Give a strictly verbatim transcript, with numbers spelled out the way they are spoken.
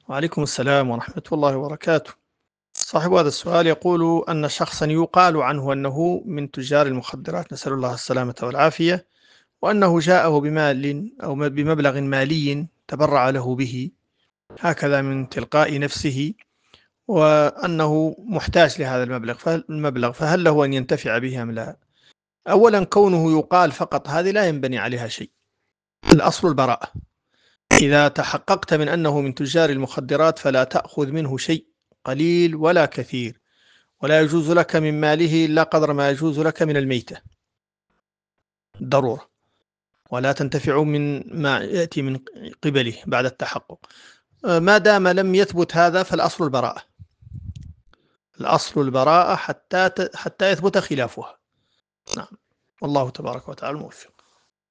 وعليكم السلام ورحمة الله وبركاته. صاحب هذا السؤال يقول أن شخصا يقال عنه أنه من تجار المخدرات، نسأل الله السلامة والعافية، وأنه جاءه بمال أو م- بمبلغ مالي تبرع له به هكذا من تلقاء نفسه، وأنه محتاج لهذا المبلغ فالمبلغ فهل له أن ينتفع به أم لا؟ أولا، كونه يقال فقط هذه لا ينبني عليها شيء. الأصل البراءة. إذا تحققت من أنه من تجار المخدرات فلا تأخذ منه شيء قليل ولا كثير، ولا يجوز لك من ماله إلا قدر ما يجوز لك من الميتة ضرورة، ولا تنتفع من ما يأتي من قبله بعد التحقق. آه، ما دام لم يثبت هذا فالأصل البراءة. الأصل البراءة حتى ت- حتى يثبت خلافها. نعم، والله تبارك وتعالى الموفق.